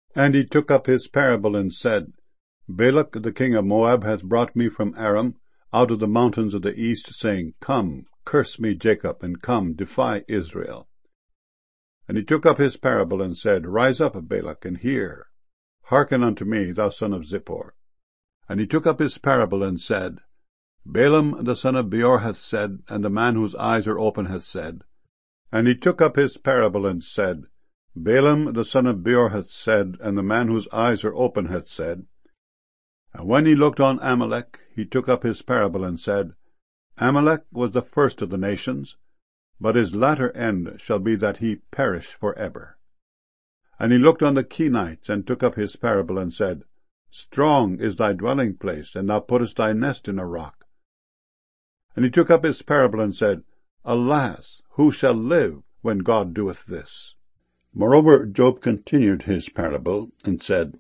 And he took up his parable and said, Balak the king of Moab hath brought me from Aram, out of the mountains of the east, saying, Come, curse me, Jacob, and come, defy Israel. And he took up his parable and said, Rise up, Balak, and hear. Hearken unto me, thou son of Zippor. And he took up his parable and said, Balaam the son of Beor hath said, and the man whose eyes are open hath said. And he took up his parable and said, Balaam the son of Beor hath said, and the man whose eyes are open hath said. And when he looked on Amalek, he took up his parable and said, Amalek was the first of the nations, but his latter end shall be that he perish for ever. And he looked on the Kenites, and took up his parable and said, Strong is thy dwelling place, and thou puttest thy nest in a rock. And he took up his parable and said, Alas, who shall live when God doeth this? Moreover, Job continued his parable and said,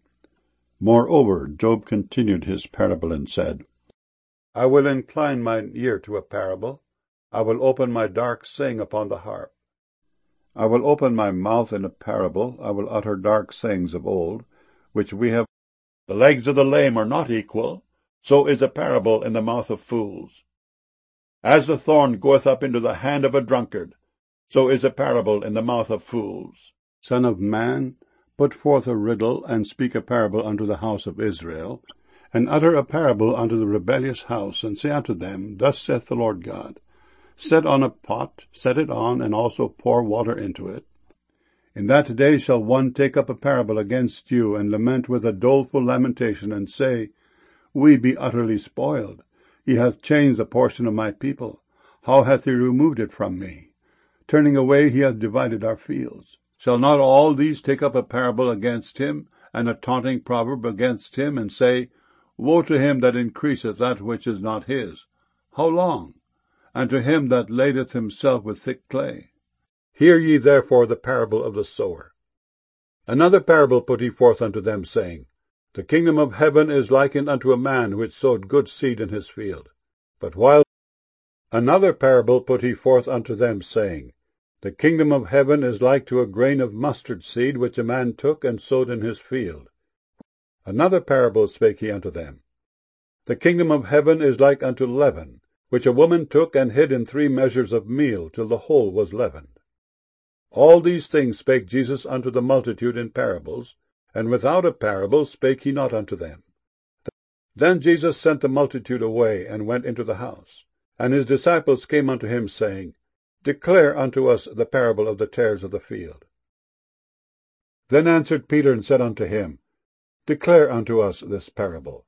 I will incline mine ear to a parable. I will open my dark saying upon the harp. I will open my mouth in a parable. I will utter dark sayings of old, which we have. The legs of the lame are not equal, so is a parable in the mouth of fools. As the thorn goeth up into the hand of a drunkard, so is a parable in the mouth of fools. Son of man, put forth a riddle, and speak a parable unto the house of Israel, and utter a parable unto the rebellious house, and say unto them, Thus saith the Lord God, Set on a pot, set it on, and also pour water into it. In that day shall one take up a parable against you, and lament with a doleful lamentation, and say, We be utterly spoiled. He hath changed a portion of my people. How hath he removed it from me? Turning away he hath divided our fields. Shall not all these take up a parable against him, and a taunting proverb against him, and say, Woe to him that increaseth that which is not his! How long? And to him that ladeth himself with thick clay. Hear ye therefore the parable of the sower. Another parable put he forth unto them, saying, The kingdom of heaven is likened unto a man which sowed good seed in his field. Another parable put he forth unto them, saying, The kingdom of heaven is like to a grain of mustard seed, which a man took and sowed in his field. Another parable spake he unto them, The kingdom of heaven is like unto leaven, which a woman took and hid in 3 measures of meal, till the whole was leavened. All these things spake Jesus unto the multitude in parables, and without a parable spake he not unto them. Then Jesus sent the multitude away, and went into the house. And his disciples came unto him, saying, Declare unto us the parable of the tares of the field. Then answered Peter, and said unto him, Declare unto us this parable.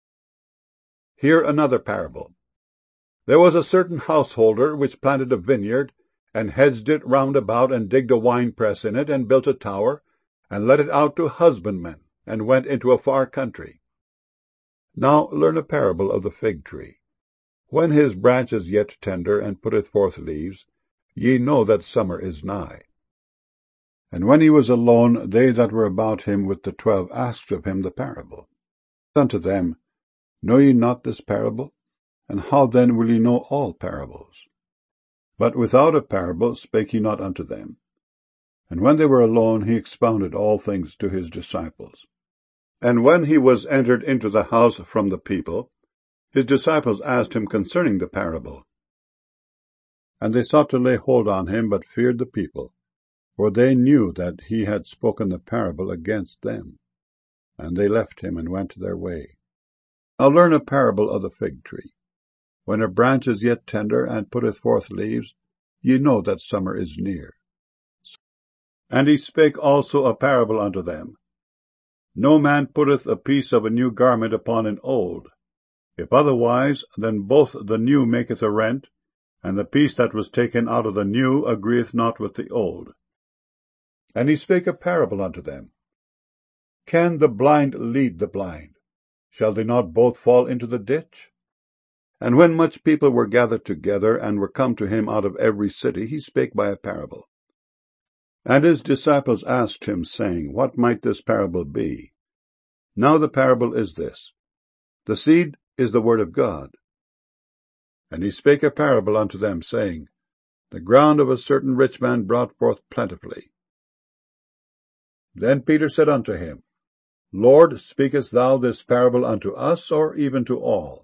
Hear another parable. There was a certain householder which planted a vineyard, and hedged it round about, and digged a winepress in it, and built a tower, and let it out to husbandmen, and went into a far country. Now learn a parable of the fig tree. When his branch is yet tender, and putteth forth leaves, ye know that summer is nigh. And when he was alone, they that were about him with the 12 asked of him the parable. Unto them, Know ye not this parable? And how then will ye know all parables? But without a parable spake he not unto them. And when they were alone, he expounded all things to his disciples. And when he was entered into the house from the people, his disciples asked him concerning the parable. And they sought to lay hold on him, but feared the people, for they knew that he had spoken the parable against them. And they left him, and went their way. Now learn a parable of the fig tree. When a branch is yet tender, and putteth forth leaves, ye know that summer is near. And he spake also a parable unto them. No man putteth a piece of a new garment upon an old. If otherwise, then both the new maketh a rent, and the piece that was taken out of the new agreeth not with the old. And he spake a parable unto them. Can the blind lead the blind? Shall they not both fall into the ditch? And when much people were gathered together, and were come to him out of every city, he spake by a parable. And his disciples asked him, saying, What might this parable be? Now the parable is this. The seed is the word of God. And he spake a parable unto them, saying, The ground of a certain rich man brought forth plentifully. Then Peter said unto him, Lord, speakest thou this parable unto us, or even to all?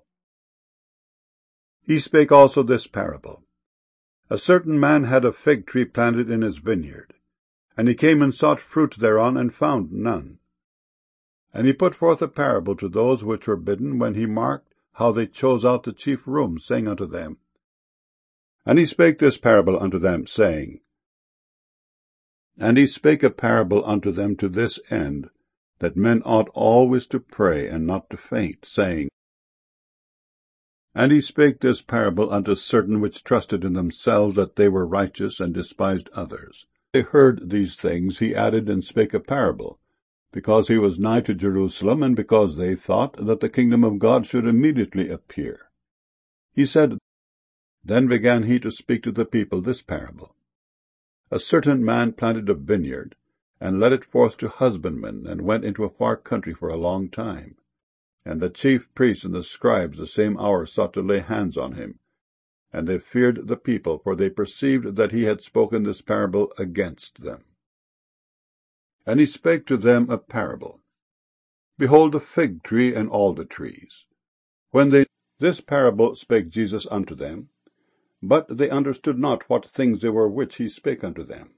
He spake also this parable. A certain man had a fig tree planted in his vineyard, and he came and sought fruit thereon, and found none. And he put forth a parable to those which were bidden, when he marked how they chose out the chief rooms, saying unto them. And he spake this parable unto them, saying, And he spake a parable unto them to this end, that men ought always to pray, and not to faint, saying, And he spake this parable unto certain which trusted in themselves that they were righteous, and despised others. They heard these things, he added and spake a parable, because he was nigh to Jerusalem, and because they thought that the kingdom of God should immediately appear. He said, Then began he to speak to the people this parable. A certain man planted a vineyard, and led it forth to husbandmen, and went into a far country for a long time. And the chief priests and the scribes the same hour sought to lay hands on him. And they feared the people, for they perceived that he had spoken this parable against them. And he spake to them a parable. Behold, a fig tree and all the trees. This parable spake Jesus unto them, but they understood not what things they were which he spake unto them.